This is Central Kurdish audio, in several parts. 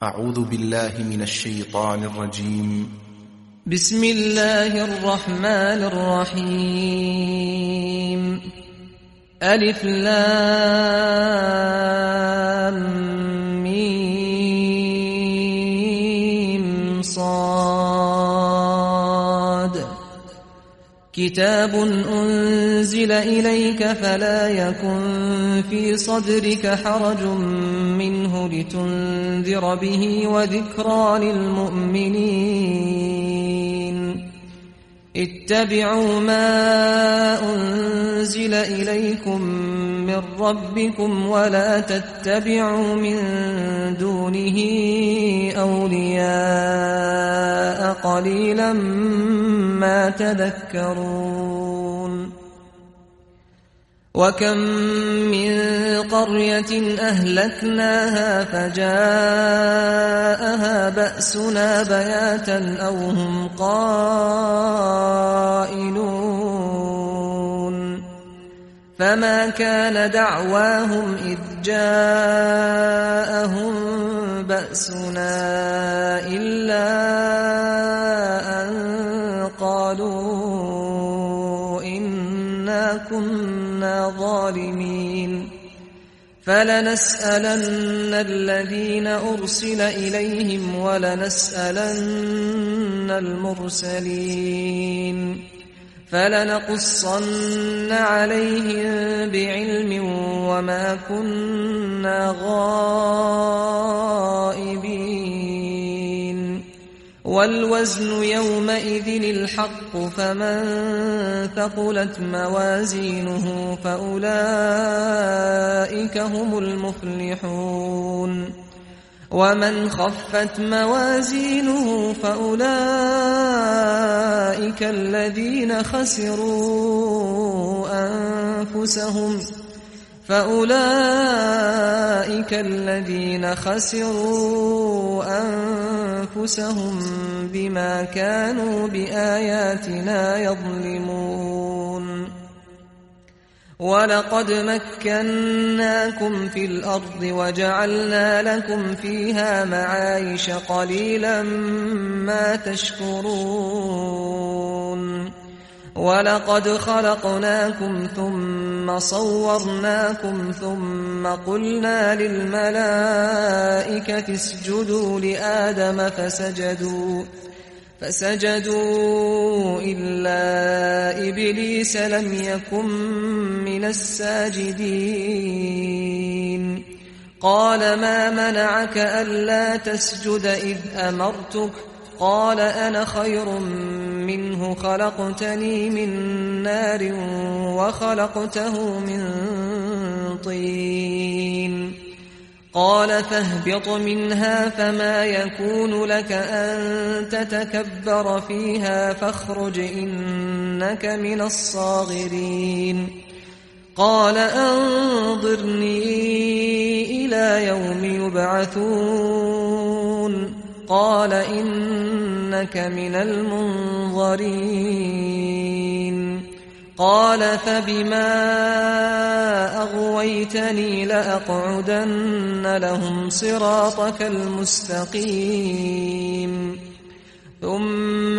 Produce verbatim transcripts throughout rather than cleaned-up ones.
أعوذ بالله من الشيطان الرجيم. بسم الله الرحمن الرحيم. ألف لام ميم صاد. كتاب أنزل إليك فلا يكن في صدرك حرج منه لتنذر به وذكرى للمؤمنين. اتبعوا ما أنزل إليكم من ربكم ولا تتبعوا من دونه أولياء قليلا ما تذكرون. وكم من قرية أهلكناها فجاءها بأسنا بياتا أو هم قائلون. فما كان دعواهم إذ جاءهم بأسنا إلا أن قالوا إنا كنا ظالمين. فلنسألن الذين أرسل إليهم ولنسألن المرسلين. فلنقصن عليهم بعلم وما كنا غائبين. والوزن يومئذ الحق فمن ثقلت موازينه فأولئك هم المفلحون. ومن خفت موازينه فأولئك الذين خسروا أنفسهم فأولئك الذين خسروا أنفسهم بما كانوا بآياتنا يظلمون. ولقد مكناكم في الأرض وجعلنا لكم فيها معايش قليلا ما تشكرون. ولقد خلقناكم ثم صورناكم ثم قلنا للملائكة اسجدوا لآدم فسجدوا فسجدوا إلا إبليس لم يكن من الساجدين. قال ما منعك ألا تسجد إذ أمرتك؟ قال أنا خير منه خلقتني من نار وخلقته من طين. قال فاهبط منها فما يكون لك أن تتكبر فيها فاخرج إنك من الصاغرين. قال أنظرني إلى يوم يبعثون. قال إنك من المنظرين. قال فبما أغويتني لأقعدن لهم صراطك المستقيم ثم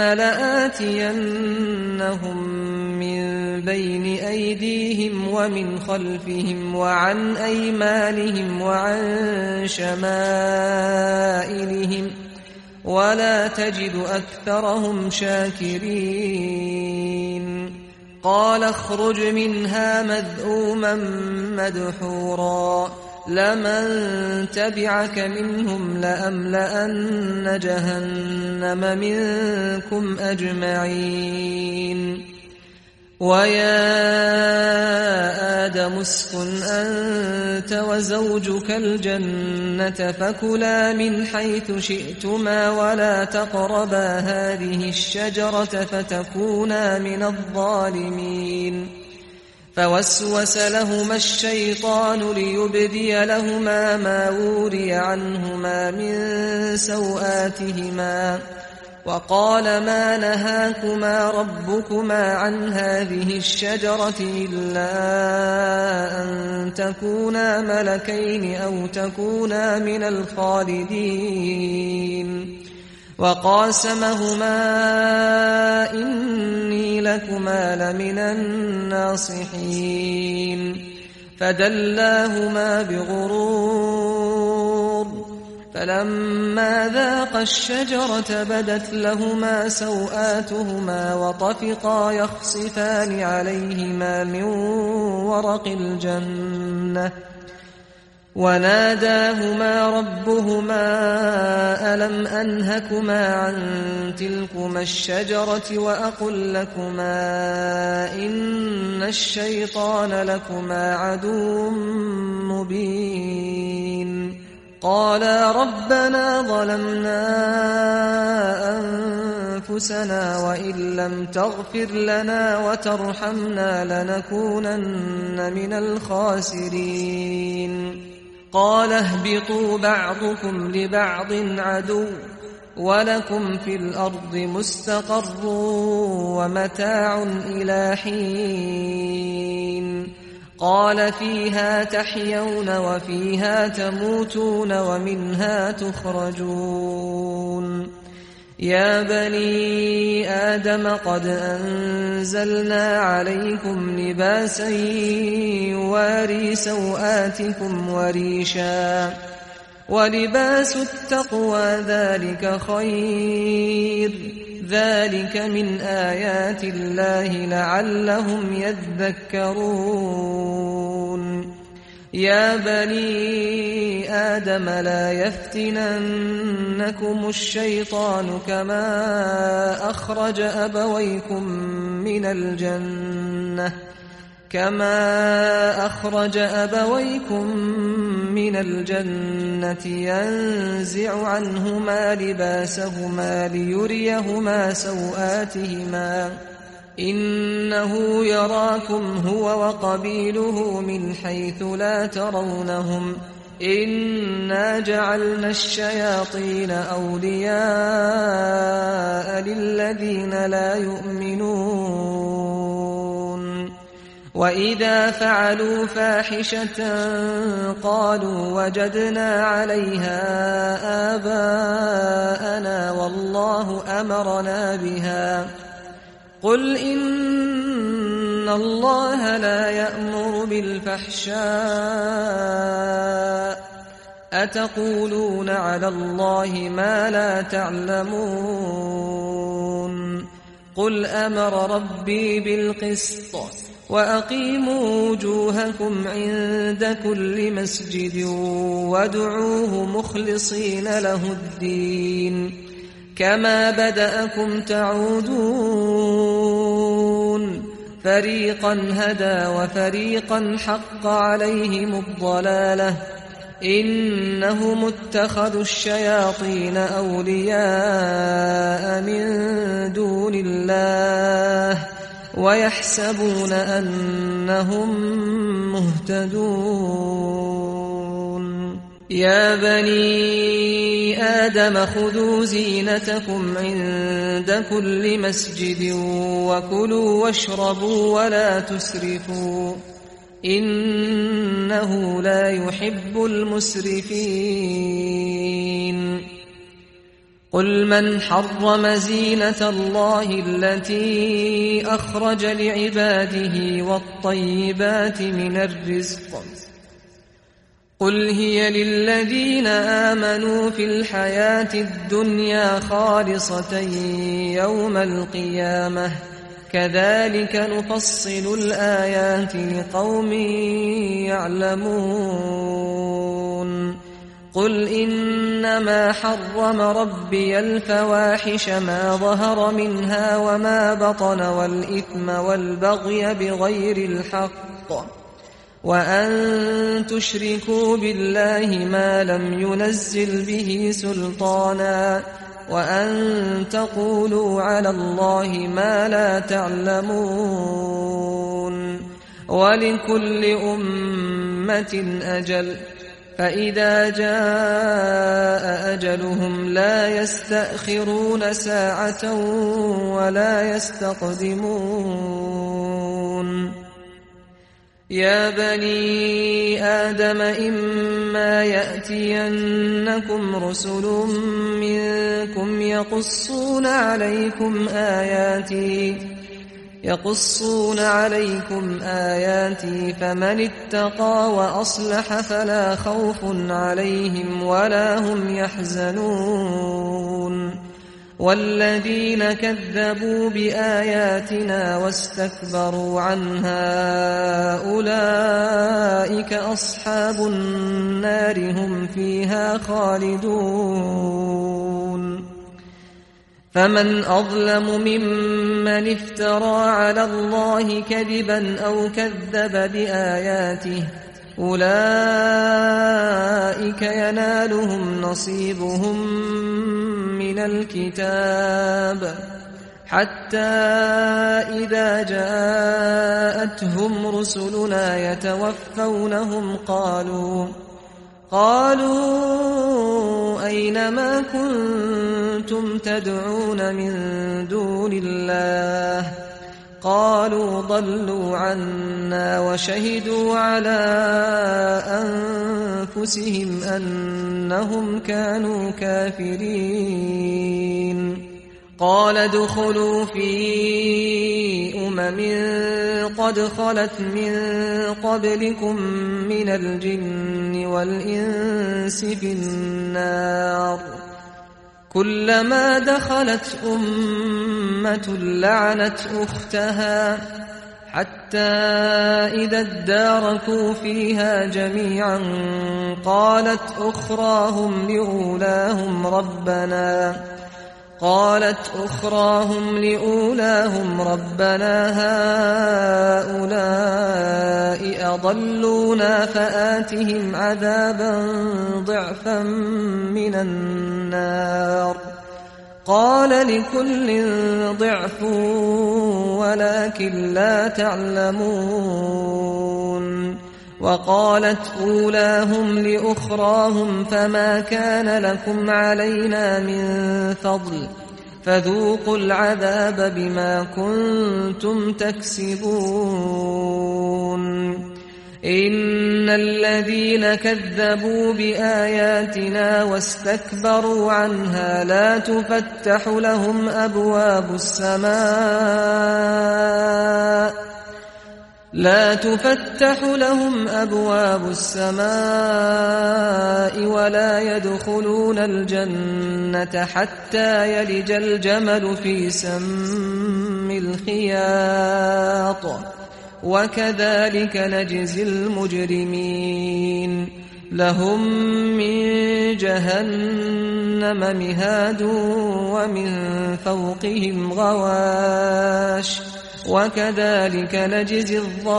لآتينهم من بين أيديهم ومن خلفهم وعن أيمانهم وعن شمائلهم ولا تجد أكثرهم شاكرين. قال اخرج منها مذءوما مدحورا لمن تبعك منهم لأملأن جهنم منكم أجمعين. ويا آدم اسكن أنت وزوجك الجنة فكلا من حيث شئتما ولا تقربا هذه الشجرة فتكونا من الظالمين. فوسوس لهما الشيطان ليبدي لهما ما وري عنهما من سوآتهما وقال ما نهاكما ربكما عن هذه الشجرة إلا أن تكونا ملكين أو تكونا من الخالدين وقاسمهما إني لكما لمن الناصحين فدلاهما بغرور فلما ذاقا الشجرة بدت لهما سوآتهما وطفقا يخصفان عليهما من ورق الجنة وناداهما ربهما ألم أنهكما عن تلكما الشجرة وأقل لكما إن الشيطان لكما عدو مبين قالا ربنا ظلمنا أنفسنا وإن لم تغفر لنا وترحمنا لنكونن من الخاسرين قال اهبطوا بعضكم لبعض عدو ولكم في الأرض مستقر ومتاع إلى حين قال فيها تحيون وفيها تموتون ومنها تخرجون يا بني آدم قد أنزلنا عليكم لباسا يواري سوآتكم وريشا ولباس التقوى ذلك خير ذلك من آيات الله لعلهم يذكرون يا بني آدم لا يفتننكم الشيطان كما أخرج أبويكم من الجنة كما أخرج أبويكم من الجنة ينزع عنهما لباسهما ليريهما سوآتهما إنه يراكم هو وقبيله من حيث لا ترونهم إنا جعلنا الشياطين أولياء للذين لا يؤمنون وإذا فعلوا فاحشة قالوا وجدنا عليها آباءنا والله أمرنا بها قل إن الله لا يأمر بالفحشاء أتقولون على الله ما لا تعلمون قل أمر ربي بالقسط وأقيموا وجوهكم عند كل مسجد وادعوه مخلصين له الدين كما بدأكم تعودون فريقا هدى وفريقا حق عليهم الضلالة إنهم اتخذوا الشياطين أولياء من دون الله ويحسبون أنهم مهتدون يا بني آدم خذوا زينتكم عند كل مسجد وكلوا واشربوا ولا تسرفوا إنه لا يحب المسرفين قل من حرم زينة الله التي أخرج لعباده والطيبات من الرزق قل هي للذين آمنوا في الحياة الدنيا خالصة يوم القيامة كذلك نفصل الآيات لقوم يعلمون قل إنما حرم ربي الفواحش ما ظهر منها وما بطن والإثم والبغي بغير الحق وأن تشركوا بالله ما لم ينزل به سلطانا وأن تقولوا على الله ما لا تعلمون ولكل أمة أجل فإذا جاء أجلهم لا يستأخرون ساعة ولا يستقدمون يا بني آدم إما يأتينكم رسل منكم يقصون عليكم آياتي يقصون عليكم آياتي فمن اتقى وأصلح فلا خوف عليهم ولا هم يحزنون والذين كذبوا بآياتنا واستكبروا عنها أولئك أصحاب النار هم فيها خالدون فمن أظلم ممن افترى على الله كذبا أو كذب بآياته أولئك ينالهم نصيبهم من الكتاب حتى إذا جاءتهم رسلنا يتوفونهم قالوا قالوا أين ما كنتم تدعون من دون الله قالوا ضلوا عنا وشهدوا على أنفسهم أنهم كانوا كافرين قال ادخلوا في أمم قد خلت من قبلكم من الجن والإنس في النار كلما دخلت أمة لعنت أختها حتى إذا اداركوا فيها جميعا قالت أخراهم لأولاهم ربنا قالت أخراهم لأولاهم ربنا هؤلاء أضلونا فآتهم عذابا ضعفا من النار قال لكل ضعف ولكن لا تعلمون وقالت أولاهم لأخراهم فما كان لكم علينا من فضل فذوقوا العذاب بما كنتم تكسبون إن الذين كذبوا بآياتنا واستكبروا عنها لا تفتح لهم أبواب السماء لا تفتح لهم أبواب السماء ولا يدخلون الجنة حتى يلج الجمل في سم الخياط وكذلك نجزي المجرمين لهم من جهنم مهاد ومن فوقهم غواش وكذلك نجزي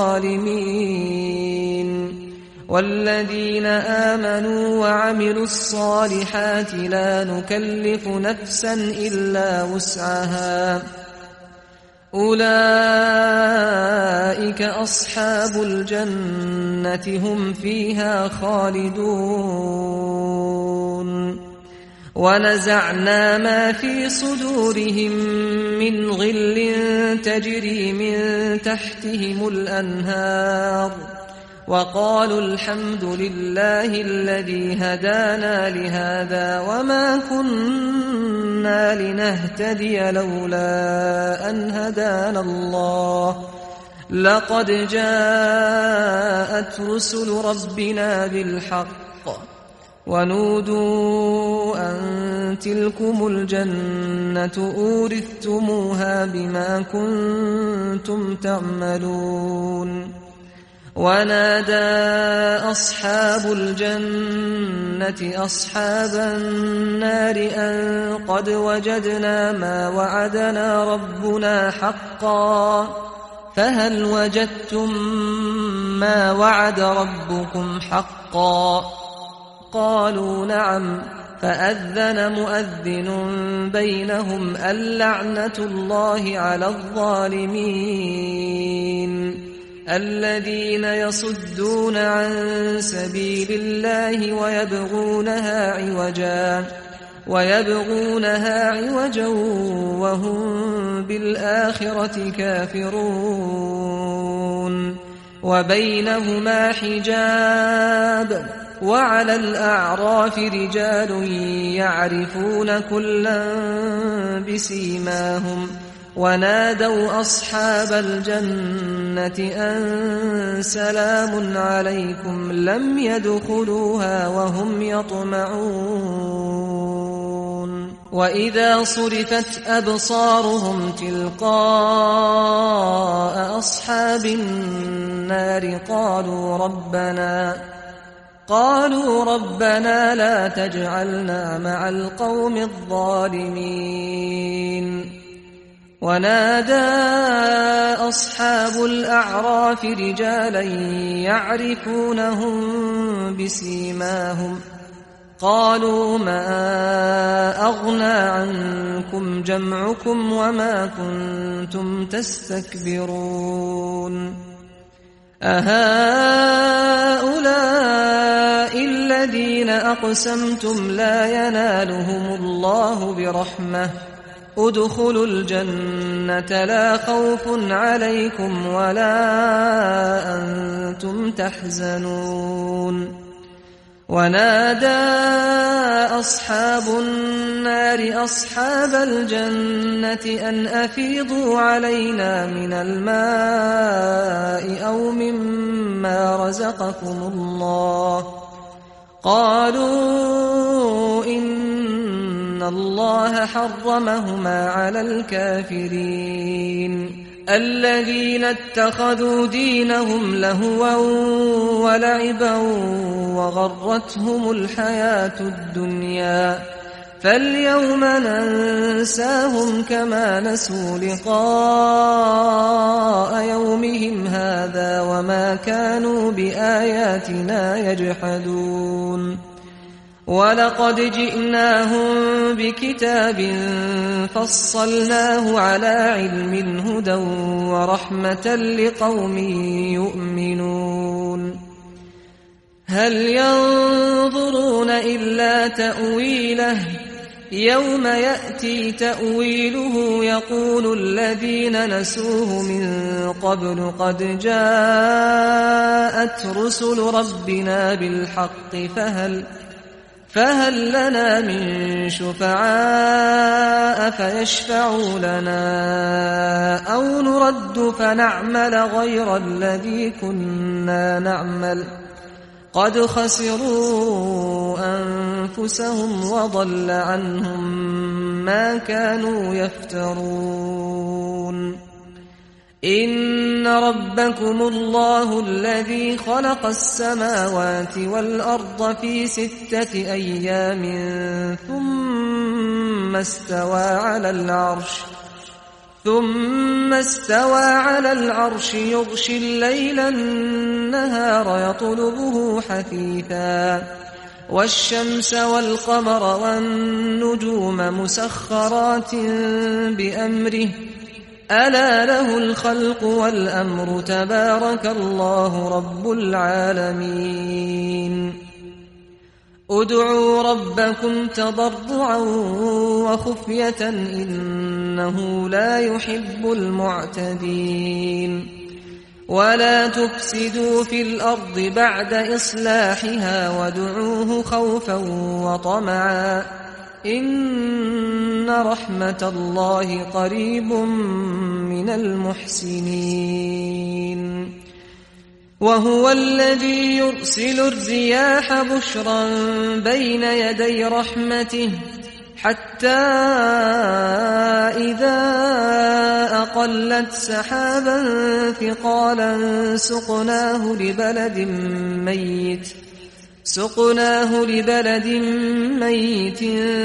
الظالمين والذين آمنوا وعملوا الصالحات لا نكلف نفسا إلا وسعها أولئك أصحاب الجنة هم فيها خالدون ونزعنا ما في صدورهم من غل تجري من تحتهم الأنهار وقالوا الحمد لله الذي هدانا لهذا وما كنا لنهتدي لولا أن هدانا الله لقد جاءت رسل ربنا بالحق ونودوا أن تلكم الجنة أورثتموها بما كنتم تعملون ونادى أصحاب الجنة أصحاب النار أن قد وجدنا ما وعدنا ربنا حقا فهل وجدتم ما وعد ربكم حقا قالوا نعم فأذن مؤذن بينهم اللعنة الله على الظالمين الذين يصدون عن سبيل الله ويبغونها عوجا ويبغونها عوجا وهم بالآخرة كافرون وبينهما حجاب وعلى الأعراف رجال يعرفون كلا بسيماهم ونادوا أصحاب الجنة أن سلام عليكم لم يدخلوها وهم يطمعون وإذا صرفت أبصارهم تلقاء أصحاب النار قالوا ربنا قالوا ربنا لا تجعلنا مع القوم الظالمين ونادى أصحاب الأعراف رجالا يعرفونهم بسيماهم قالوا ما أغنى عنكم جمعكم وما كنتم تستكبرون أهؤلاء الذين أقسمتم لا ينالهم الله برحمة ادخلوا الجنة لا خوف عليكم ولا أنتم تحزنون ونادى أصحاب النار أصحاب الجنة أن أفيضوا علينا من الماء أو مما رزقكم الله قالوا إن الله حرمهما على الكافرين الذين اتخذوا دينهم لهوا ولعبا وغرتهم الحياة الدنيا فاليوم ننساهم كما نسوا لقاء يومهم هذا وما كانوا بآياتنا يجحدون ولقد جئناهم بكتاب فصلناه على علم هدى ورحمة لقوم يؤمنون هل ينظرون إلا تأويله يوم يأتي تأويله يقول الذين نسوه من قبل قد جاءت رسل ربنا بالحق فهل فهل لنا من شفعاء فيشفعوا لنا أو نرد فنعمل غير الذي كنا نعمل قد خسروا أنفسهم وضل عنهم ما كانوا يفترون إن ربكم الله الذي خلق السماوات والأرض في ستة أيام ثم استوى على العرش ثم استوى على العرش يغشي الليل النهار يطلبه حثيثا والشمس والقمر والنجوم مسخرات بأمره ألا له الخلق والأمر تبارك الله رب العالمين ادعوا ربكم تضرعا وخفية إنه لا يحب المعتدين ولا تفسدوا في الأرض بعد إصلاحها وادعوه خوفا وطمعا إن رحمة الله قريب من المحسنين وهو الذي يرسل الرياح بشرا بين يدي رحمته حتى إذا أقلت سحابا ثقالا سقناه لبلد ميت سقناه لبلد ميت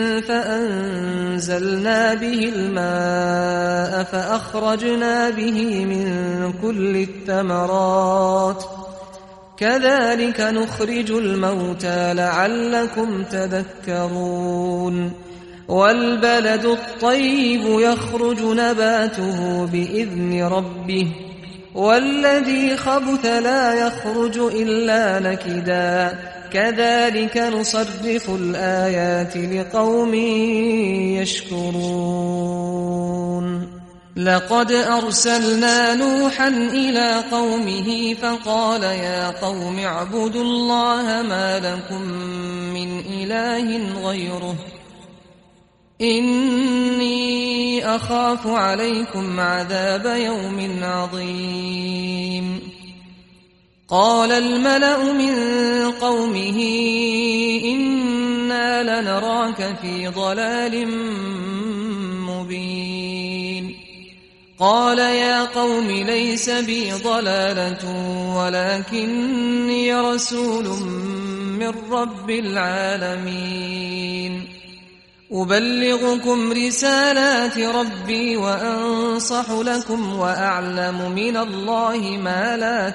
فأنزلنا به الماء فأخرجنا به من كل الثمرات كذلك نخرج الموتى لعلكم تذكرون والبلد الطيب يخرج نباته بإذن ربه والذي خبث لا يخرج إلا نكدا كذلك نصرف الآيات لقوم يشكرون لقد أرسلنا نوحا إلى قومه فقال يا قوم اعبدوا الله ما لكم من إله غيره إني أخاف عليكم عذاب يوم عظيم قال الملأ من قومه إنا لنراك في ضلال مبين قال يا قوم ليس بي ضلالة ولكني رسول من رب العالمين أبلغكم رسالات ربي وأنصح لكم وأعلم من الله ما لا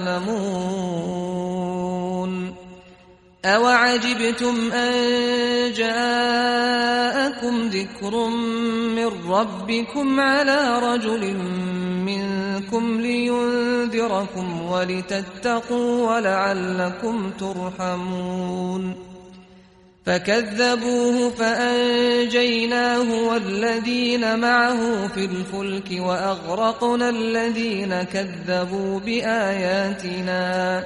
تعلمون أوعجبتم أن جاءكم ذكر من ربكم على رجل منكم لينذركم ولتتقوا ولعلكم ترحمون فكذبوه فأنجيناه والذين معه في الفلك وأغرقنا الذين كذبوا بآياتنا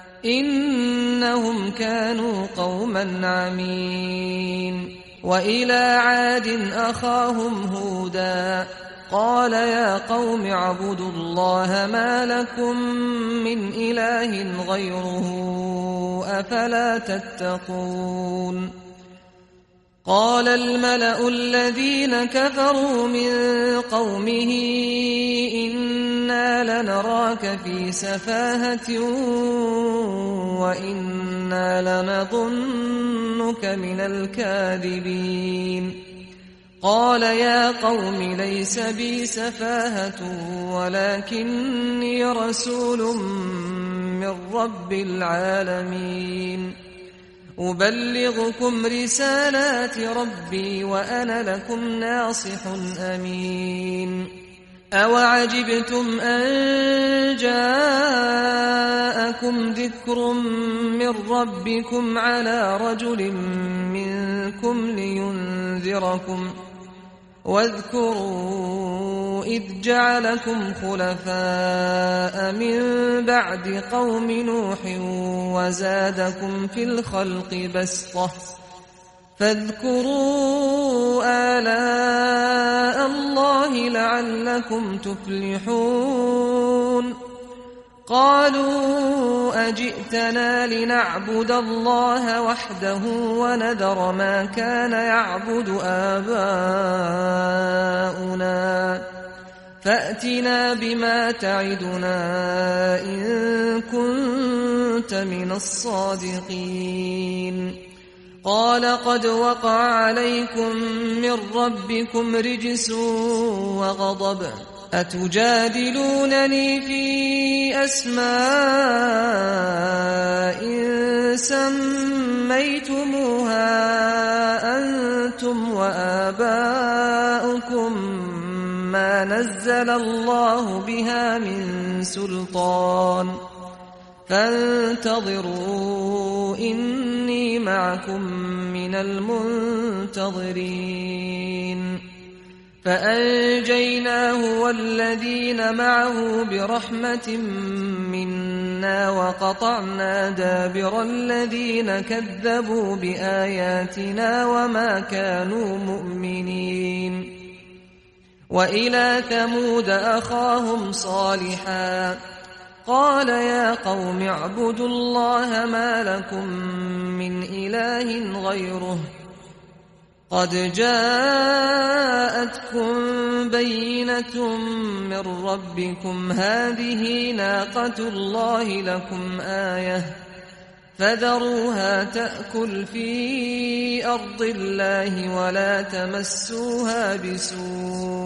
إنهم كانوا قوما عمين وإلى عاد أخاهم هودا قال يا قوم اعبدوا الله ما لكم من إله غيره أفلا تتقون قال الملأ الذين كفروا من قومه إنا لنراك في سفاهة وإنا لنظنك من الكاذبين قال يا قوم ليس بي سفاهة ولكني رسول من رب العالمين أبلغكم رسالات ربي وأنا لكم ناصح أمين أوعجبتم أن جاءكم ذكر من ربكم على رجل منكم لينذركم واذكروا إذ جعلكم خلفاء من بعد قوم نوح وزادكم في الخلق بسطة فاذكروا آلاء الله لعلكم تفلحون قالوا أجئتنا لنعبد الله وحده ونذر ما كان يعبد آباؤنا فأتنا بما تعدنا إن كنت من الصادقين قال قد وقع عليكم من ربكم رجس وغضب أتجادلونني في أسماء سميتموها أنتم وآباؤكم ما نزل الله بها من سلطان فانتظروا إني معكم من المنتظرين فأنجيناه والذين معه برحمة منا وقطعنا دابر الذين كذبوا بآياتنا وما كانوا مؤمنين وإلى ثمود أخاهم صالحا قال يا قوم اعبدوا الله ما لكم من إله غيره قد جاءتكم بينة من ربكم هذه ناقة الله لكم آية فذروها تأكل في أرض الله ولا تمسوها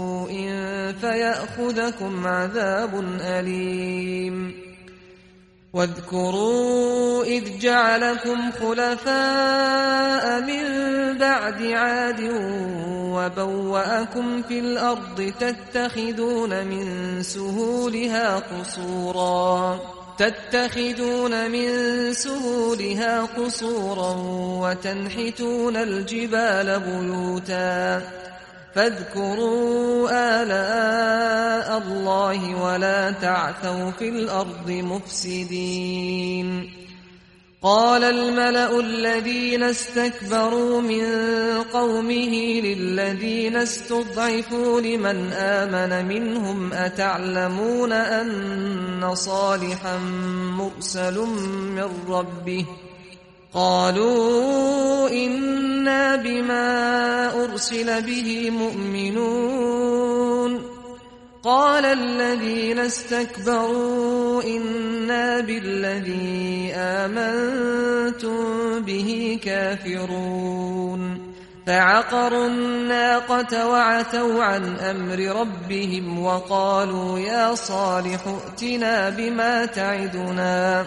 بسوء فيأخذكم عذاب أليم واذكروا إذ جعلكم خلفاء من بعد عاد وبوأكم في الأرض تتخذون من سهولها قصورا تتخذون من سهولها قصورا وتنحتون الجبال بيوتا فاذكروا آلاء الله ولا تعثوا في الأرض مفسدين قال الملأ الذين استكبروا من قومه للذين استضعفوا لمن آمن منهم أتعلمون أن صالحا مرسل من ربه قالوا إنا بما أرسل به مؤمنون قال الذين استكبروا إنا بالذي آمنتم به كافرون فعقروا الناقة وعتوا عن أمر ربهم وقالوا يا صالح ائتنا بما تعدنا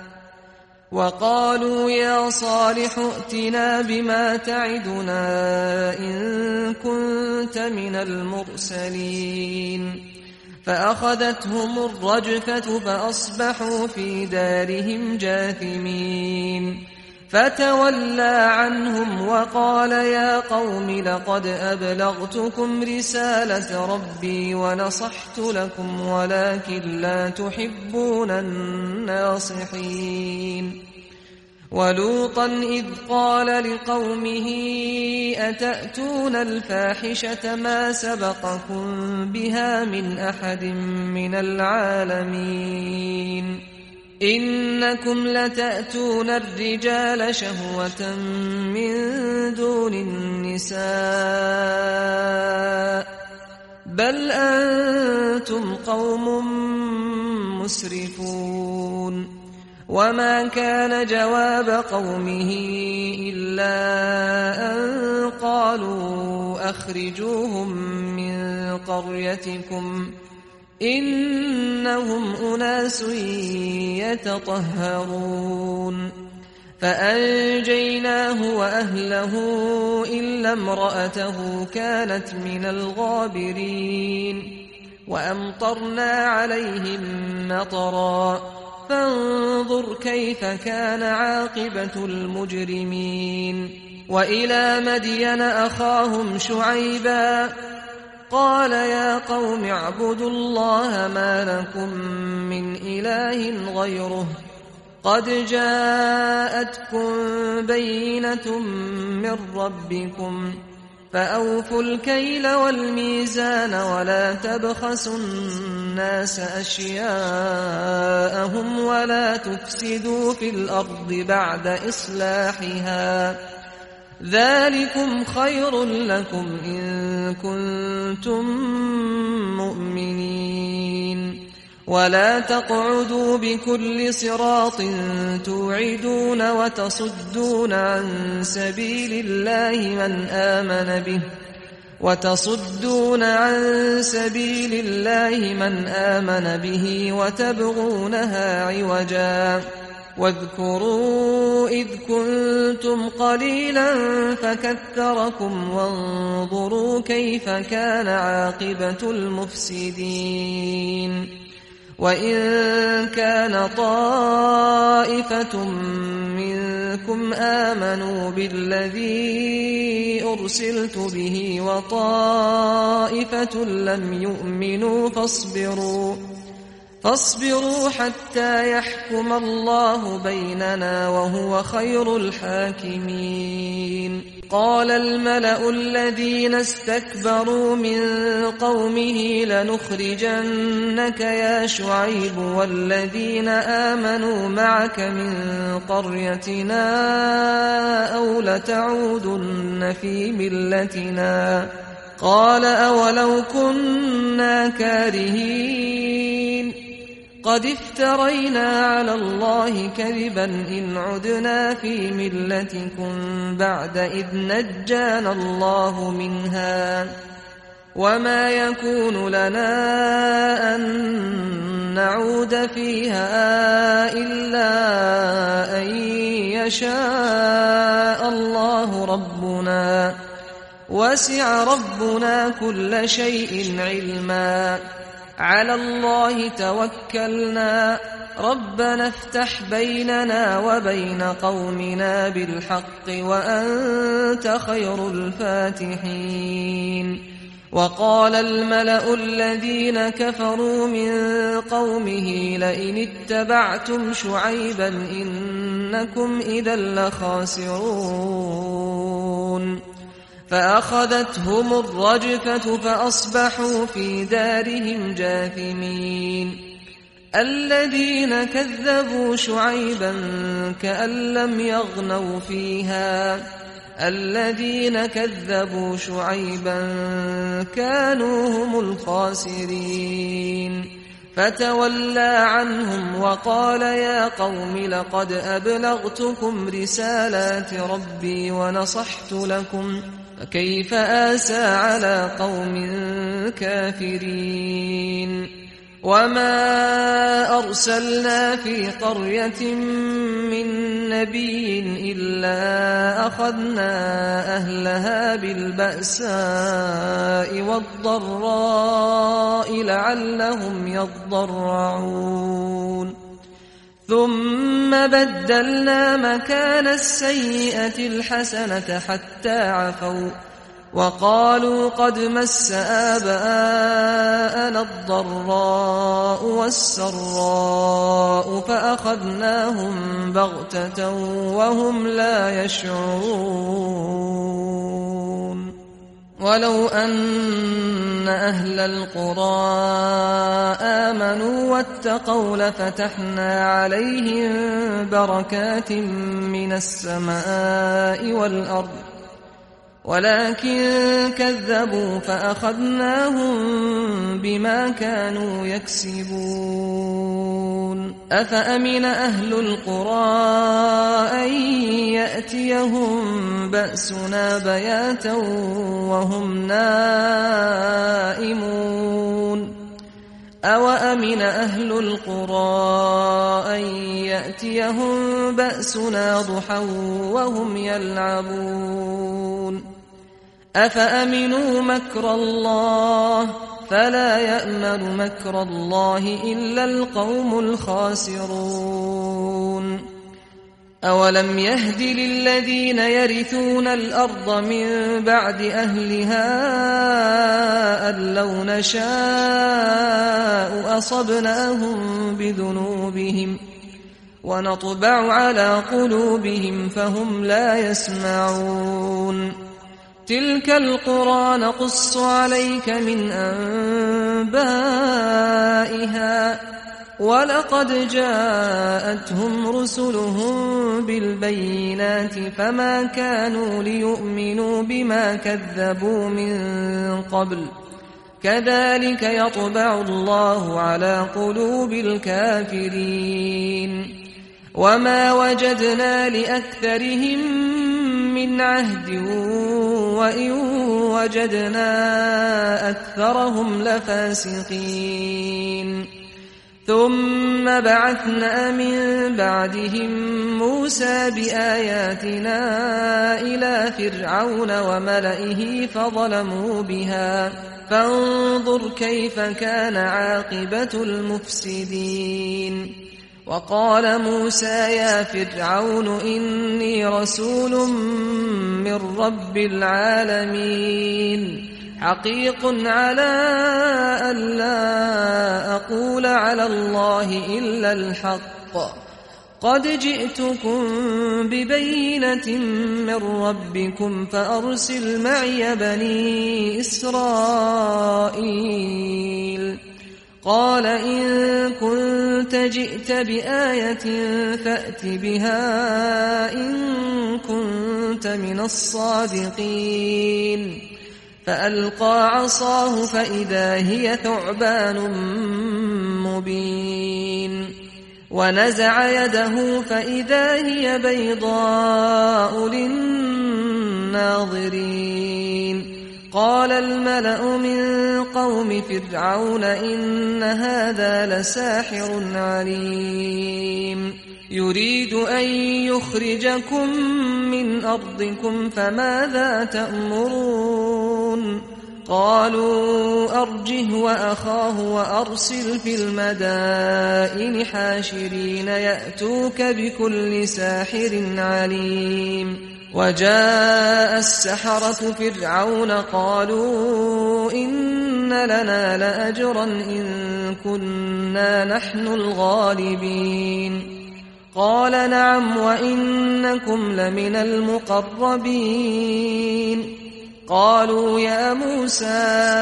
وقالوا يا صالح ائتنا بما تعدنا إن كنت من المرسلين فأخذتهم الرجفة فأصبحوا في دارهم جاثمين فتولى عنهم وقال يا قوم لقد أبلغتكم رسالة ربي ونصحت لكم ولكن لا تحبون الناصحين ولوطا إذ قال لقومه أتأتون الفاحشة ما سبقكم بها من أحد من العالمين إنكم لتأتون الرجال شهوة من دون النساء بل أنتم قوم مسرفون وما كان جواب قومه إلا أن قالوا أخرجوهم من قريتكم إنهم أناس يتطهرون فأنجيناه وأهله إلا امرأته كانت من الغابرين وأمطرنا عليهم مطرا فانظر كيف كان عاقبة المجرمين وإلى مدين أخاهم شعيبا قال يا قوم اعبدوا الله ما لكم من إله غيره قد جاءتكم بينة من ربكم فأوفوا الكيل والميزان ولا تبخسوا الناس أشياءهم ولا تفسدوا في الأرض بعد إصلاحها ذلكم خير لكم إن كنتم مؤمنين ولا تقعدوا بكل صراط توعدون وتصدون عن سبيل الله من آمن به وتصدون عن سبيل الله من آمن به وتبغونها عوجا واذكروا إذ كنتم قليلا فكثركم وانظروا كيف كان عاقبة المفسدين وإن كان طائفة منكم آمنوا بالذي أرسلت به وطائفة لم يؤمنوا فاصبروا فاصبروا حتى يحكم الله بيننا وهو خير الحاكمين قال الملأ الذين استكبروا من قومه لنخرجنك يا شعيب والذين آمنوا معك من قريتنا أو لتعودن في ملتنا قال أولو كنا كارهين قد افترينا على الله كذبا إن عدنا في ملتكم بعد إذ نجانا الله منها وما يكون لنا أن نعود فيها إلا أن يشاء الله ربنا وسع ربنا كل شيء علما على الله توكلنا ربنا افتح بيننا وبين قومنا بالحق وأنت خير الفاتحين. وقال الملأ الذين كفروا من قومه لئن اتبعتم شعيبا إنكم إذا لخاسرون فأخذتهم الرجفة فأصبحوا في دارهم جاثمين. الذين كذبوا شعيبا كأن لم يغنوا فيها الذين كذبوا شعيبا كانوا هم الخاسرين فتولى عنهم وقال يا قوم لقد أبلغتكم رسالات ربي ونصحت لكم فكيف آسى على قوم كافرين. وما أرسلنا في قرية من نبي إلا أخذنا أهلها بالبأساء والضراء لعلهم يضرعون ثم بدلنا مكان السيئة الحسنة حتى عفوا وقالوا قد مس آباءنا الضراء والسراء فأخذناهم بغتة وهم لا يشعرون. ولو أن أهل القرى آمنوا واتقوا لفتحنا عليهم بركات من السماء والأرض ولكن كذبوا فأخذناهم بما كانوا يكسبون. أفأمن أهل القرى أن يأتيهم بأسنا بياتا وهم نائمون أوأمن أهل القرى أن يأتيهم بأسنا ضحى وهم يلعبون أفأمنوا مكر الله فلا يأمن مكر الله إلا القوم الخاسرون. أولم يهد للذين يرثون الأرض من بعد أهلها أن لو نشاء أصبناهم بذنوبهم ونطبع على قلوبهم فهم لا يسمعون. تلك القرى نقص عليك من أنبائها ولقد جاءتهم رسلهم بالبينات فما كانوا ليؤمنوا بما كذبوا من قبل كذلك يطبع الله على قلوب الكافرين. وما وجدنا لأكثرهم من عهد وإن وجدنا أكثرهم لفاسقين. ثم بعثنا من بعدهم موسى بآياتنا إلى فرعون وملئه فظلموا بها فانظر كيف كان عاقبة المفسدين. وقال موسى يا فرعون إني رسول من رب العالمين حقيق على أن لا أقول على الله إلا الحق قد جئتكم ببينة من ربكم فأرسل معي بني إسرائيل. قال إن كنت جئت بآية فأت بها إن كنت من الصادقين. فألقى عصاه فإذا هي ثعبان مبين ونزع يده فإذا هي بيضاء للناظرين قال الملأ من قوم فرعون إن هذا لساحر عليم يريد أن يخرجكم من أرضكم فماذا تأمرون قالوا أرجه وأخاه وأرسل في المدائن حاشرين يأتوك بكل ساحر عليم وجاء السحرة فرعون قالوا إن لنا لأجرا إن كنا نحن الغالبين قال نعم وإنكم لمن المقربين قالوا يا موسى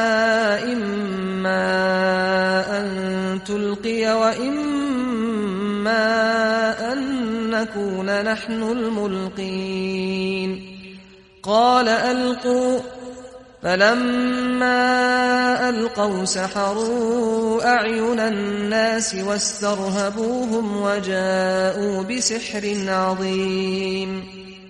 إما أن تلقي وإما أن نكون نحن الملقين قال ألقوا فلما ألقوا سحروا أعين الناس واسترهبوهم وجاءوا بسحر عظيم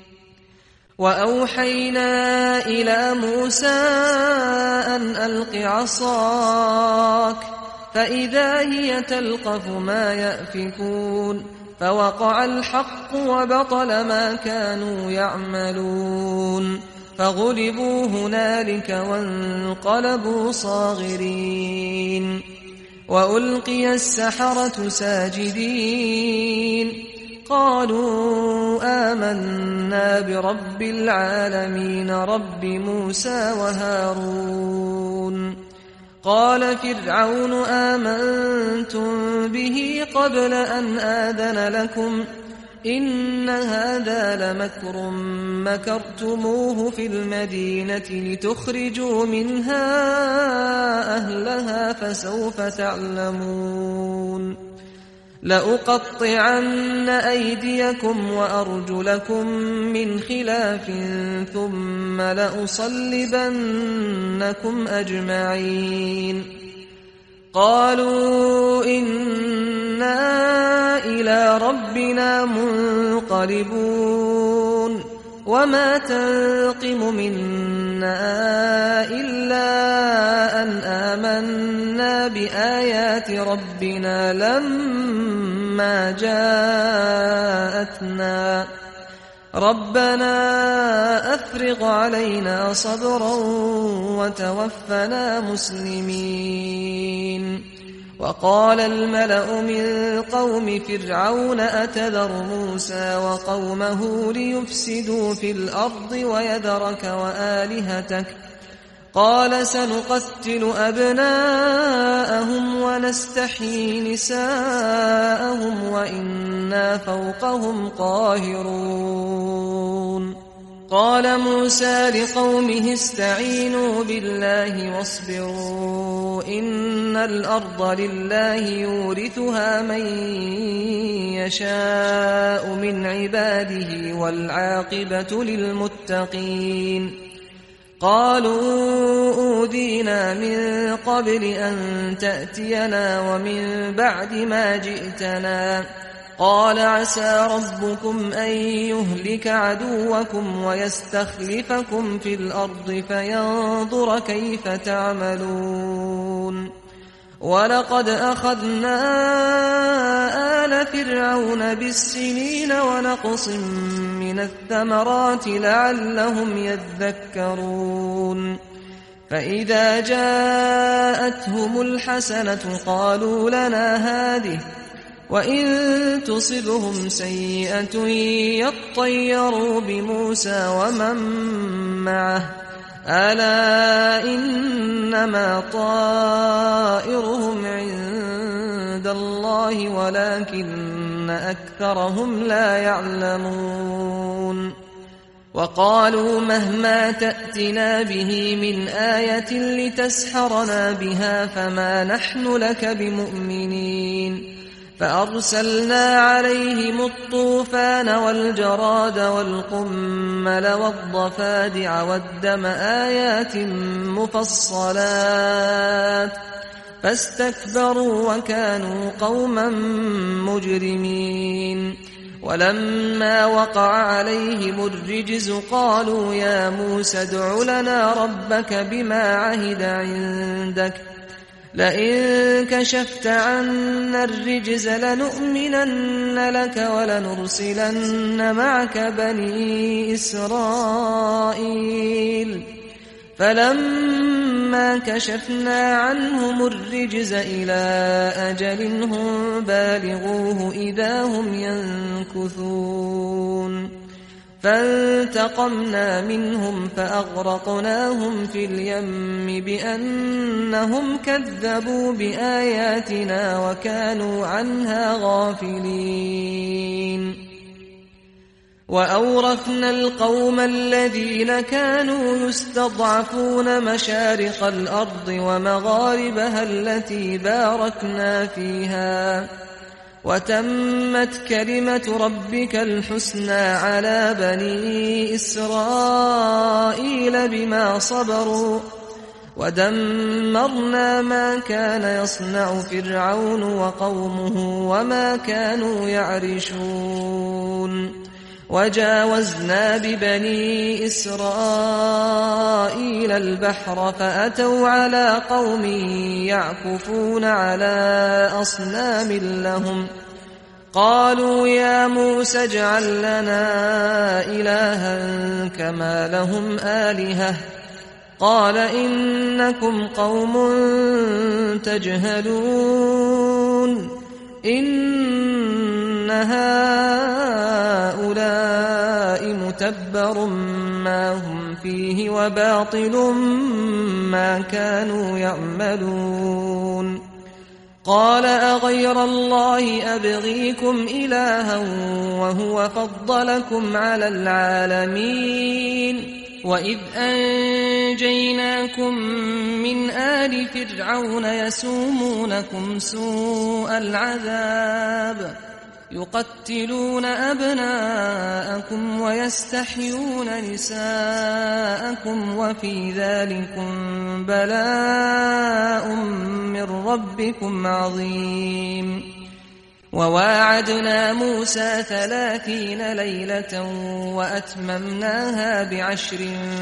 وأوحينا إلى موسى أن ألق عصاك فإذا هي تلقف ما يأفكون فوقع الحق وبطل ما كانوا يعملون فغلبوا هنالك وانقلبوا صاغرين وألقي السحرة ساجدين قالوا آمنا برب العالمين رب موسى وهارون قال فرعون آمنتم به قبل أن آذن لكم إن هذا لمكر مكرتموه في المدينة لتخرجوا منها أهلها فسوف تعلمون لأقطعن أيديكم وأرجلكم من خلاف ثم لأصلبنكم أجمعين قالوا إنا إلى ربنا منقلبون وما تنقم منا إلا أن آمنا بآيات ربنا لما جاءتنا ربنا أفرغ علينا صبرا وتوفنا مسلمين وقال الملأ من قوم فرعون أتذر موسى وقومه ليفسدوا في الأرض ويذرك وآلهتك قال سنقتل أبناءهم ونستحيي نساءهم وإنا فوقهم قاهرون قال موسى لقومه استعينوا بالله واصبروا إن الأرض لله يورثها من يشاء من عباده والعاقبة للمتقين قالوا أوذينا من قبل أن تأتينا ومن بعد ما جئتنا قال عسى ربكم أن يهلك عدوكم ويستخلفكم في الأرض فينظر كيف تعملون ولقد أخذنا آل فرعون بالسنين ونقص من الثمرات لعلهم يذكرون فإذا جاءتهم الحسنة قالوا لنا هذه وإن تصبهم سيئة يطيروا بموسى ومن معه ألا إنما طائرهم عند الله ولكن أكثرهم لا يعلمون وقالوا مهما تأتنا به من آية لتسحرنا بها فما نحن لك بمؤمنين فأرسلنا عليهم الطوفان والجراد والقمل والضفادع والدم آيات مفصلات فاستكبروا وكانوا قوما مجرمين ولما وقع عليهم الرجز قالوا يا موسى ادع لنا ربك بما عهد عندك لئن كشفت عنا الرجز لنؤمنن لك ولنرسلن معك بني إسرائيل فلما كشفنا عنهم الرجز إلى أجل هم بالغوه إذا هم ينكثون فانتقمنا منهم فأغرقناهم في اليم بأنهم كذبوا بآياتنا وكانوا عنها غافلين وأورثنا القوم الذين كانوا يستضعفون مشارق الأرض ومغاربها التي باركنا فيها وتمت كلمة ربك الحسنى على بني إسرائيل بما صبروا ودمرنا ما كان يصنع فرعون وقومه وما كانوا يعرشون وجاوزنا ببني إسرائيل البحر فأتوا على قوم يعكفون على أصنام لهم قالوا يا موسى اجعل لنا إلها كما لهم آلهة قال إنكم قوم تجهلون إن هؤلاء متبر ما هم فيه وباطل ما كانوا يعملون قال أغير الله أبغيكم إلها وهو فضلكم على العالمين وإذ أنجيناكم من آل فرعون يسومونكم سوء العذاب يقتلون أبناءكم ويستحيون نساءكم وفي ذلكم بلاء من ربكم عظيم وواعدنا موسى ثلاثين ليلة وأتممناها بعشر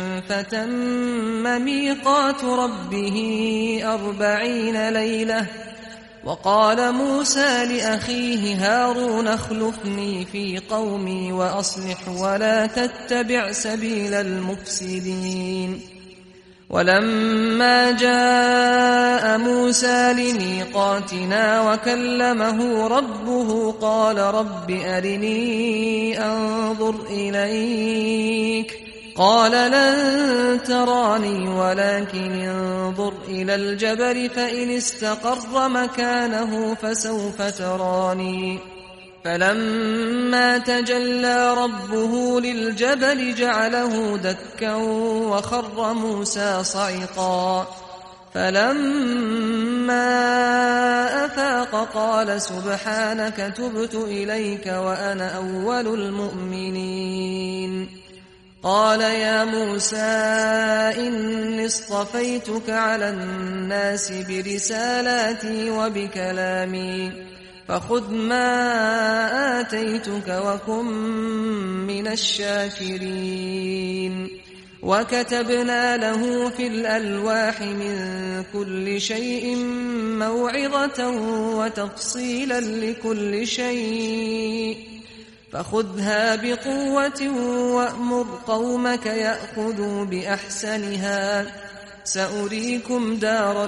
فتم ميقات ربه أربعين ليلة وقال موسى لأخيه هارون اخلفني في قومي وأصلح ولا تتبع سبيل المفسدين ولما جاء موسى لميقاتنا وكلمه ربه قال رب أرني أنظر إليك قال لن تراني ولكن انظر إلى الجبل فإن استقر مكانه فسوف تراني فلما تجلى ربه للجبل جعله دكا وخر موسى صعقا فلما أفاق قال سبحانك تبت إليك وأنا أول المؤمنين قال يا موسى إني اصطفيتك على الناس برسالاتي وبكلامي فخذ ما آتيتك وكن من الشاكرين وكتبنا له في الألواح من كل شيء موعظة وتفصيلا لكل شيء فخذها بقوة وأمر قومك يأخذوا بأحسنها سأريكم دار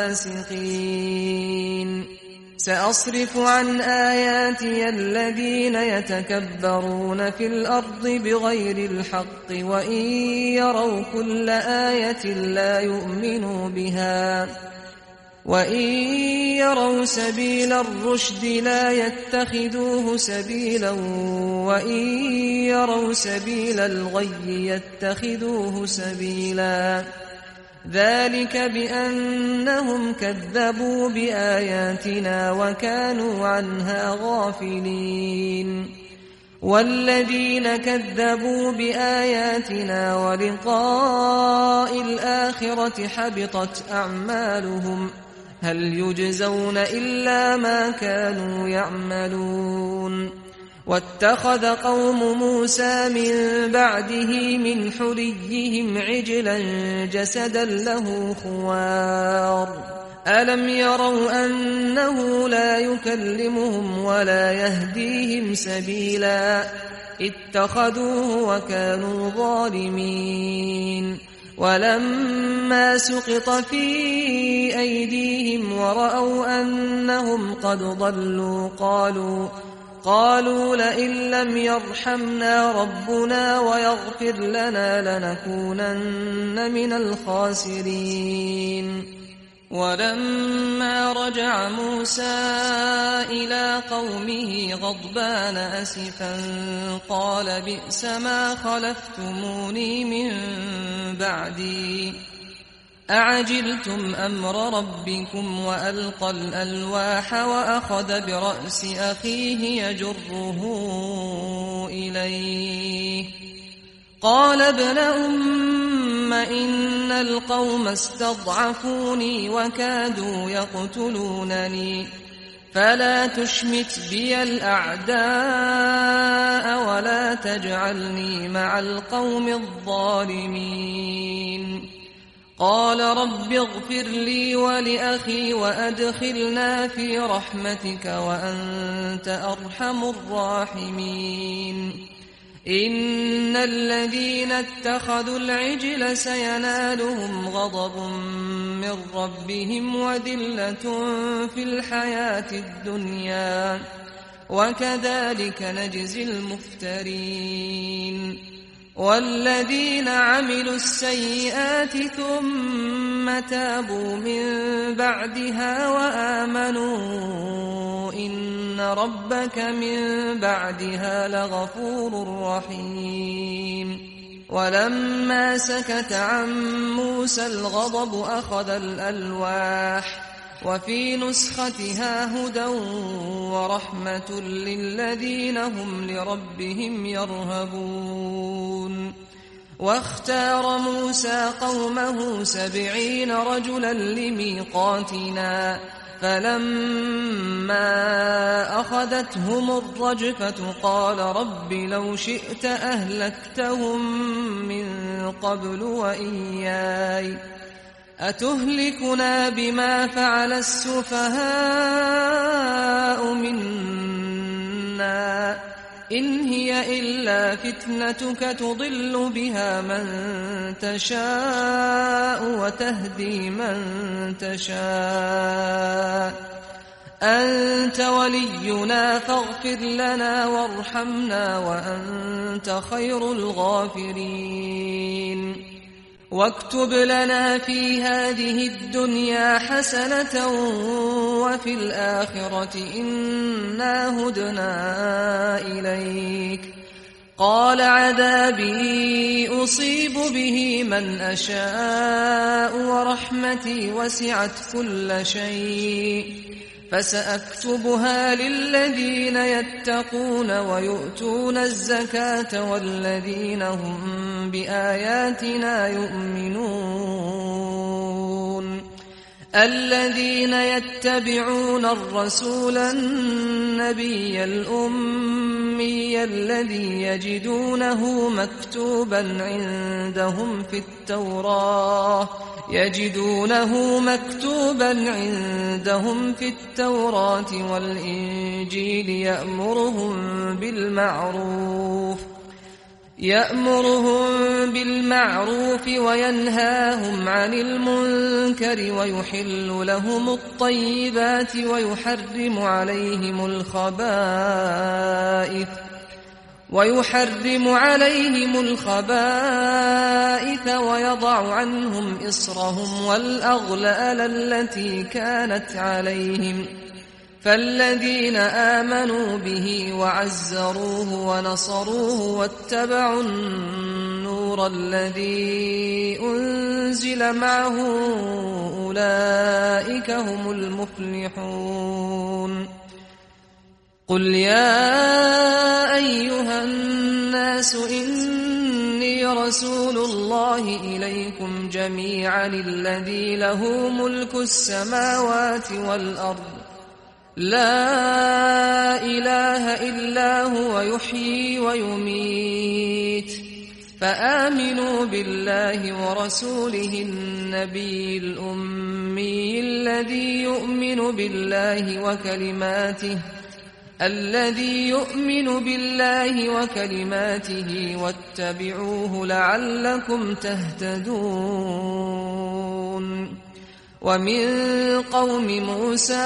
الفاسقين سأصرف عن آياتي الذين يتكبرون في الأرض بغير الحق وإن يروا كل آية لا يؤمنوا بها وإن يروا سبيل الرشد لا يتخذوه سبيلا وإن يروا سبيل الغي يتخذوه سبيلا ذلك بأنهم كذبوا بآياتنا وكانوا عنها غافلين والذين كذبوا بآياتنا ولقاء الآخرة حبطت أعمالهم هل يجزون إلا ما كانوا يعملون واتخذ قوم موسى من بعده من حليهم عجلا جسدا له خوار ألم يروا أنه لا يكلمهم ولا يهديهم سبيلا اتخذوه وكانوا ظالمين ولما سقط في أيديهم ورأوا أنهم قد ضلوا قالوا قالوا لئن لم يرحمنا ربنا ويغفر لنا لنكونن من الخاسرين ولما رجع موسى إلى قومه غضبان أسفا قال بئس ما خلفتموني من بعدي أعجلتم أمر ربكم وألقى الألواح وأخذ برأس أخيه يجره إليه قال ابن أم إن القوم استضعفوني وكادوا يقتلونني فلا تشمت بي الأعداء ولا تجعلني مع القوم الظالمين قال رب اغفر لي ولأخي وأدخلنا في رحمتك وأنت أرحم الراحمين إن الذين اتخذوا العجل سينالهم غضب من ربهم وذلة في الحياة الدنيا وكذلك نجزي المفترين والذين عملوا السيئات ثم تابوا من بعدها وآمنوا إن ربك من بعدها لغفور رحيم ولما سكت عن موسى الغضب أخذ الألواح وفي نسختها هدى ورحمة للذين هم لربهم يرهبون واختار موسى قومه سبعين رجلا لميقاتنا فلما أخذتهم الرجفة قال رب لو شئت أهلكتهم من قبل وإياي أتهلكنا بما فعل السفهاء منا إن هي إلا فتنتك تضل بها من تشاء وتهدي من تشاء أنت ولينا فاغفر لنا وارحمنا وأنت خير الغافرين واكتب لنا في هذه الدنيا حسنة وفي الآخرة إنا هدنا إليك قال عذابي أصيب به من أشاء ورحمتي وسعت كل شيء فسأكتبها للذين يتقون ويؤتون الزكاة والذين هم بآياتنا يؤمنون الذين يتبعون الرسول النبي الأمي الذي يجدونه مكتوبا عندهم في التوراة يجدونه مكتوبا عندهم في التوراة والإنجيل يأمرهم بالمعروف يأمرهم بالمعروف وينهاهم عن المنكر ويحل لهم الطيبات ويحرم عليهم الخبائث ويحرم عليهم الخبائث ويضع عنهم إصرهم والأغلال التي كانت عليهم فالذين آمنوا به وعزروه ونصروه واتبعوا النور الذي أنزل معه أولئك هم المفلحون قل يا أيها الناس إني رسول الله إليكم جميعا الذي له ملك السماوات والأرض لا إله إلا هو يحيي ويميت فآمنوا بالله ورسوله النبي الأمي الذي يؤمن بالله وكلماته الذي يؤمن بالله وكلماته واتبعوه لعلكم تهتدون. ومن قوم موسى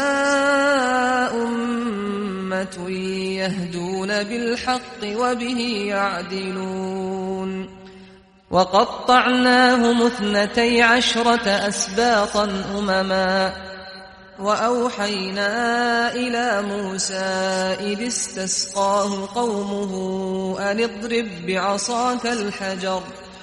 أمة يهدون بالحق وبه يعدلون. وقطعناهم اثنتي عشرة أسباطا أمما وأوحينا إلى موسى إذ استسقاه قومه أن اضرب بعصاك الحجر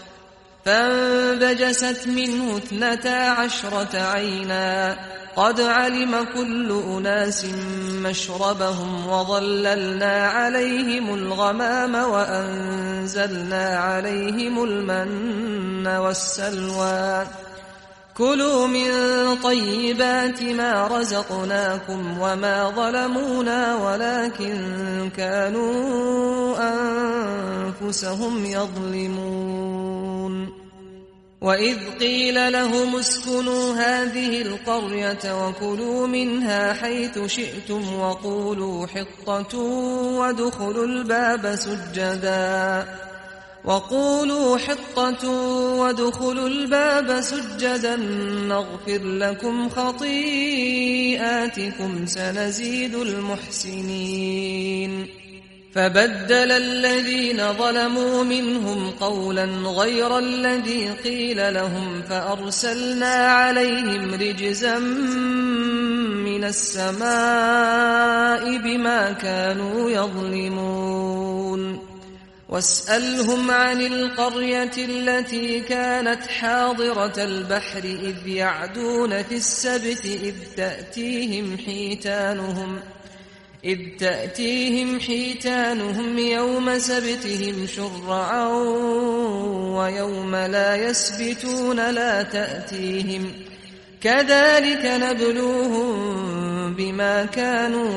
فانبجست منه اثنتا عشرة عينا قد علم كل أناس مشربهم وظللنا عليهم الغمام وأنزلنا عليهم المن والسلوى كلوا من طيبات ما رزقناكم وما ظلمونا ولكن كانوا أنفسهم يظلمون. وإذ قيل لهم اسكنوا هذه القرية وكلوا منها حيث شئتم وقولوا حطة وادخلوا الباب سجدا وقولوا حطة وادخلوا الباب سجدا نغفر لكم خطيئاتكم سنزيد المحسنين. فبدل الذين ظلموا منهم قولا غير الذي قيل لهم فأرسلنا عليهم رجزا من السماء بما كانوا يظلمون. واسألهم عن القرية التي كانت حاضرة البحر إذ يعدون في السبت إذ تأتيهم حيتانهم إذ تأتيهم حيتانهم يوم سبتهم شرعا ويوم لا يسبتون لا تأتيهم كذلك نبلوهم بما كانوا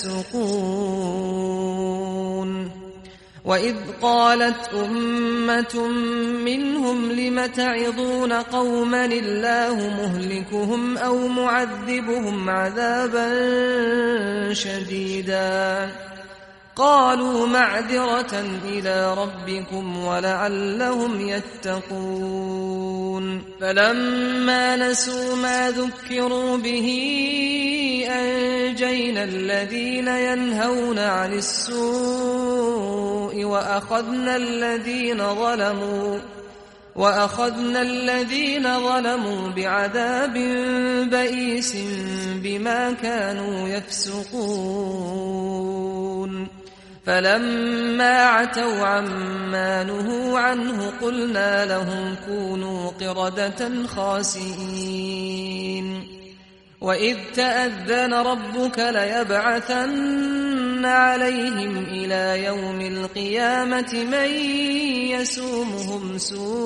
يفسقون. وإذ قالت أمة منهم لم تعظون قوما الله مهلكهم أو معذبهم عذابا شديدا قالوا معذرة إلى ربكم ولعلهم يتقون. فلما نسوا ما ذكروا به أنجينا الذين ينهون عن السوء وأخذنا الذين ظلموا وأخذنا الذين ظلموا بعذاب بئيس بما كانوا يفسقون. فلما عتوا عما نهوا عنه قلنا لهم كونوا قردة خاسئين. وإذ تأذن ربك ليبعثن عليهم إلى يوم القيامة من يسومهم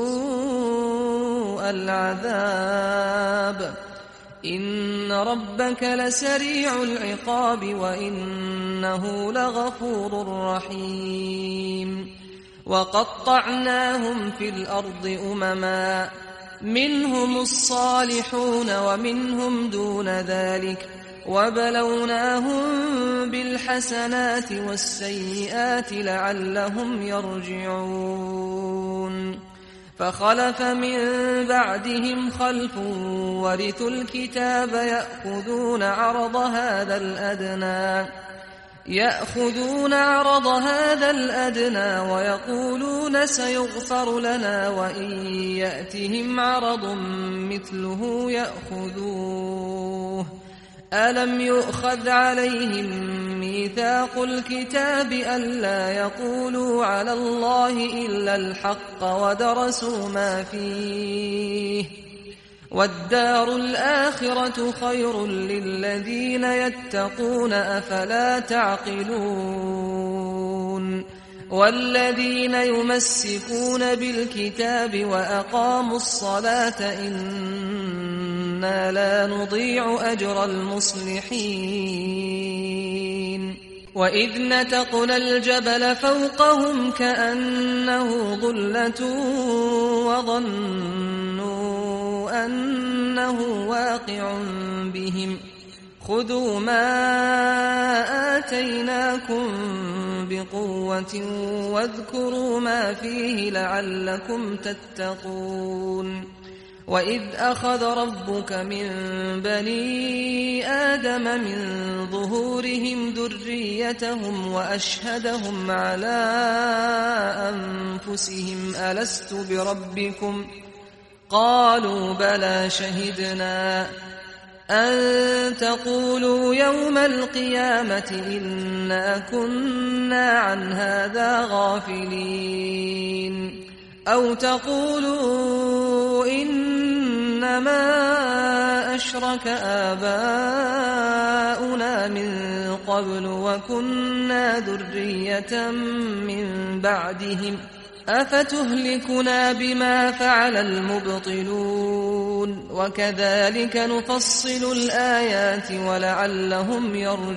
سوء العذاب إن ربك لسريع العقاب وإنه لغفور رحيم. وقطعناهم في الأرض أمما منهم الصالحون ومنهم دون ذلك وبلوناهم بالحسنات والسيئات لعلهم يرجعون. فخلف من بعدهم خلف ورثوا الكتاب يأخذون عرض هذا الأدنى يأخذون عرض هذا الأدنى ويقولون سيغفر لنا وإن يأتهم عرض مثله يأخذوه. ألم يؤخذ عليهم ميثاق الكتاب ألا يقولوا على الله إلا الحق ودرسوا ما فيه والدار الآخرة خير للذين يتقون أفلا تعقلون. والذين يمسكون بالكتاب وأقاموا الصلاة إن إنا لا نضيع أجر المصلحين وإذ نتقنا الجبل فوقهم كأنه ظلة وظنوا أنه واقع بهم خذوا ما آتيناكم بقوة واذكروا ما فيه لعلكم تتقون وإذ أخذ ربك من بني آدم من ظهورهم ذريتهم وأشهدهم على أنفسهم ألست بربكم قالوا بلى شهدنا أن تقولوا يوم القيامة إنا كنا عن هذا غافلين أو تقولوا إنما أشرك آباؤنا من قبل وكنا ذرية من بعدهم أفتهلكنا بما فعل المبطلون وكذلك نفصل الآيات ولعلهم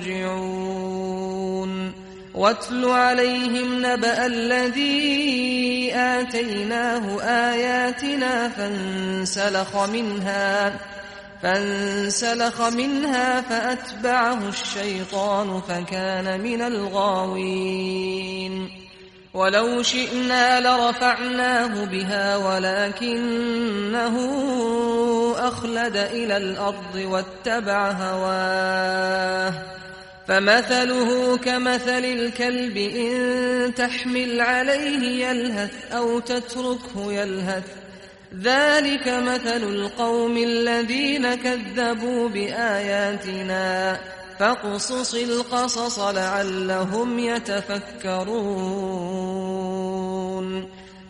يرجعون واتل عليهم نبأ الذي آتيناه آياتنا فانسلخ منها فانسلخ منها فأتبعه الشيطان فكان من الغاوين ولو شئنا لرفعناه بها ولكنه أخلد إلى الأرض واتبع هواه فمثله كمثل الكلب إن تحمل عليه يلهث أو تتركه يلهث ذلك مثل القوم الذين كذبوا بآياتنا فاقصص القصص لعلهم يتفكرون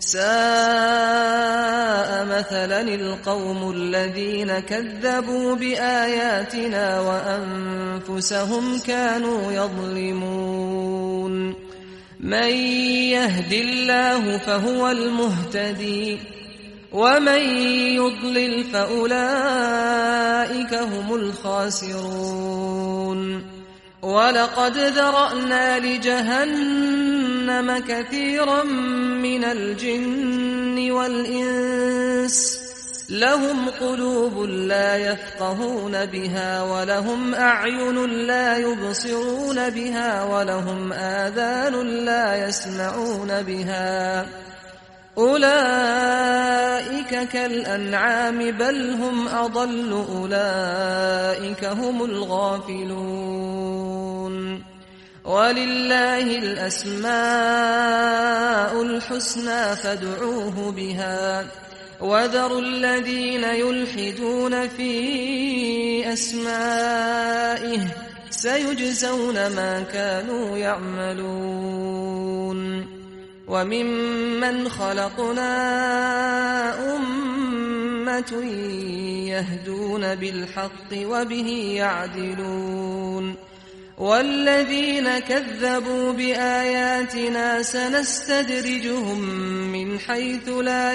ساء مثلا القوم الذين كذبوا بآياتنا وأنفسهم كانوا يظلمون من يهد الله فهو المهتدي ومن يضلل فأولئك هم الخاسرون ولقد ذرأنا لجهنم كثيرا من الجن والإنس لهم قلوب لا يفقهون بها ولهم أعين لا يبصرون بها ولهم آذان لا يسمعون بها أولئك كالأنعام بل هم أضل أولئك هم الغافلون ولله الأسماء الحسنى فادعوه بها وذروا الذين يلحدون في أسمائه سيجزون ما كانوا يعملون وممن خلقنا أمة يهدون بالحق وبه يعدلون والذين كذبوا بآياتنا سنستدرجهم من حيث لا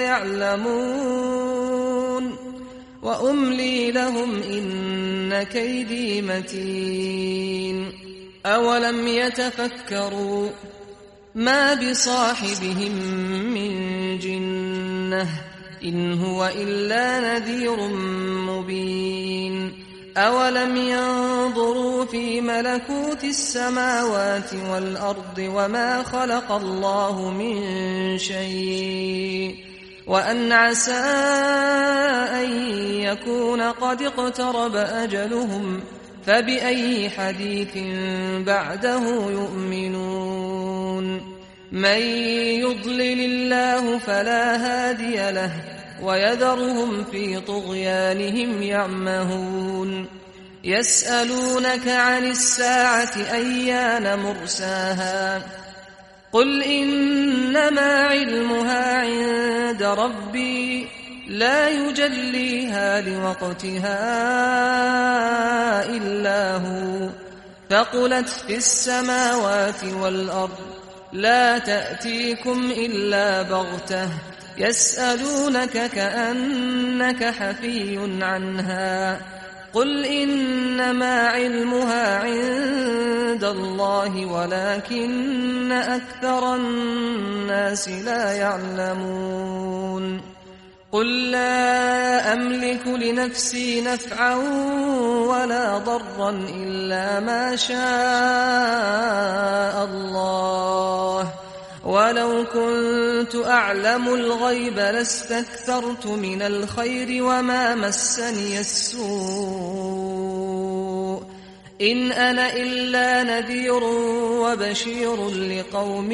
يعلمون وأملي لهم إن كيدي متين أولم يتفكروا ما بصاحبهم من جنة إن هو إلا نذير مبين أولم ينظروا في ملكوت السماوات والأرض وما خلق الله من شيء وأن عسى أن يكون قد اقترب أجلهم فبأي حديث بعده يؤمنون من يضلل الله فلا هادي له ويذرهم في طغيانهم يعمهون يسألونك عن الساعة أيان مرساها قل إنما علمها عند ربي لا يجليها لوقتها إلا هو ثقلت في السماوات والأرض لا تأتيكم إلا بغتة يسألونك كأنك حفي عنها قل إنما علمها عند الله ولكن أكثر الناس لا يعلمون قل لا أملك لنفسي نفعا ولا ضرا إلا ما شاء الله ولو كنت أعلم الغيب لاستكثرت من الخير وما مسني السوء إن أنا إلا نذير وبشير لقوم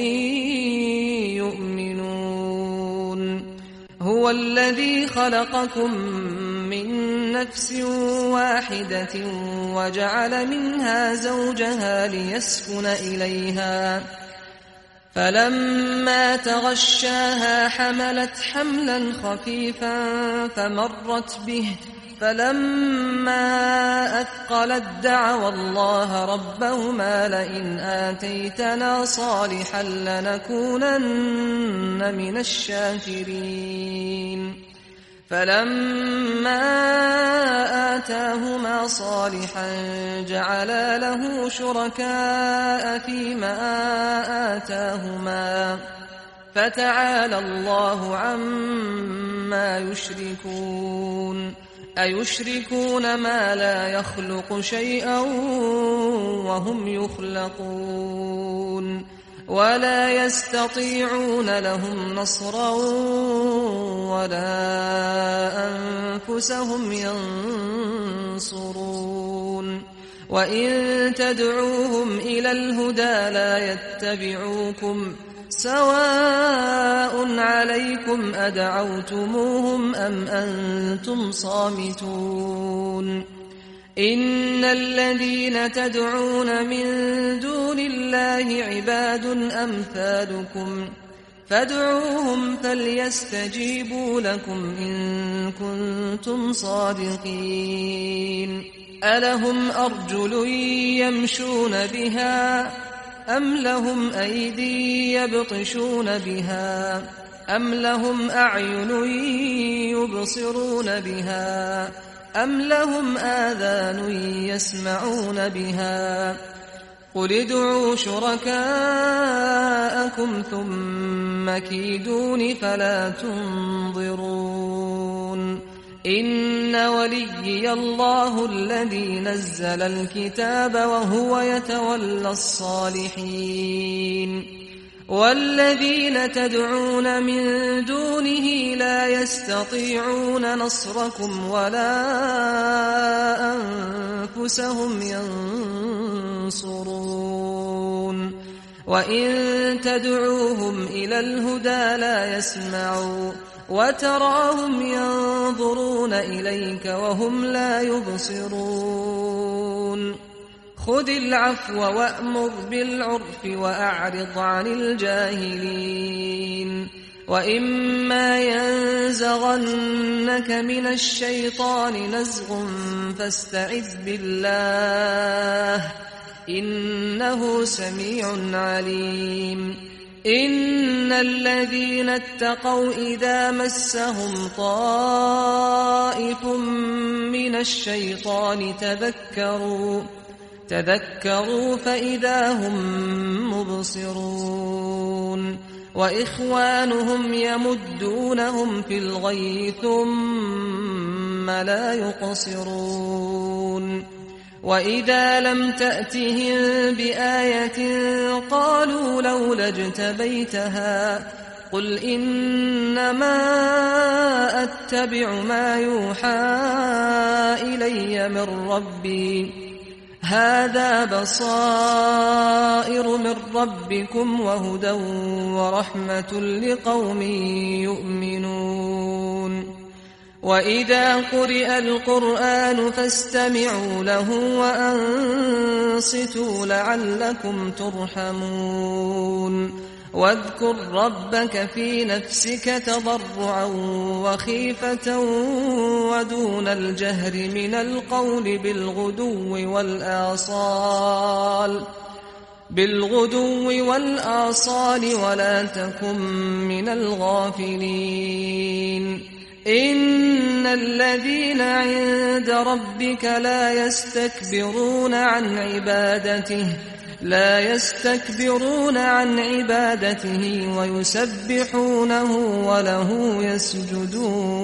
يؤمنون هو الذي خلقكم من نفس واحدة وجعل منها زوجها ليسكن إليها فلما تغشاها حملت حملا خفيفا فمرت به فلما أثقلت دعوا الله ربهما لئن آتيتنا صالحا لنكونن من الشاكرين فلما آتاهما صالحا جعلا له شركاء فيما آتاهما فتعالى الله عما يشركون أيشركون ما لا يخلق شيئا وهم يخلقون ولا يستطيعون لهم نصرا ولا أنفسهم ينصرون وإن تدعوهم إلى الهدى لا يتبعوكم سواء عليكم أدعوتموهم أم أنتم صامتون إن الذين تدعون من دون الله عباد أمثالكم فادعوهم فليستجيبوا لكم إن كنتم صادقين ألهم أرجل يمشون بها أم لهم أيدي يبطشون بها أم لهم أعين يبصرون بها أم لهم آذان يسمعون بها قل ادعوا شركاءكم ثم كيدون فلا تنظرون إن وليي الله الذي نزل الكتاب وهو يتولى الصالحين والذين تدعون من دونه لا يستطيعون نصركم ولا أنفسهم ينصرون وإن تدعوهم إلى الهدى لا يسمعوا وتراهم ينظرون إليك وهم لا يبصرون خذ العفو وأمر بالعرف وأعرض عن الجاهلين وإما ينزغنك من الشيطان نزغ فاستعذ بالله إنه سميع عليم إن الذين اتقوا إذا مسهم طائف من الشيطان تذكروا تذكروا فإذا هم مبصرون وإخوانهم يمدونهم في الغي ثم لا يقصرون وإذا لم تأتهم بآية قالوا لولا اجتبيتها قل إنما أتبع ما يوحى إلي من ربي هذا بصائر من ربكم وهدى ورحمة لقوم يؤمنون وإذا قرئ القرآن فاستمعوا له وأنصتوا لعلكم ترحمون واذكر ربك في نفسك تضرعا وخيفة ودون الجهر من القول بالغدو والآصال بالغدو والآصال ولا تكن من الغافلين إن الذين عند ربك لا يستكبرون عن عبادته لا يستكبرون عن عبادته ويسبحونه وله يسجدون